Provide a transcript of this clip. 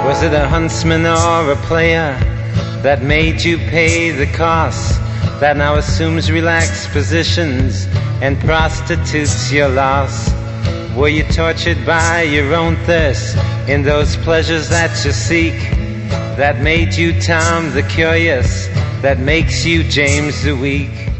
Was it a huntsman or a player that made you pay the cost, that now assumes relaxed positions and prostitutes your loss? Were you tortured by your own thirst in those pleasures that you seek, that made you Tom the Curious, that makes you James the Weak?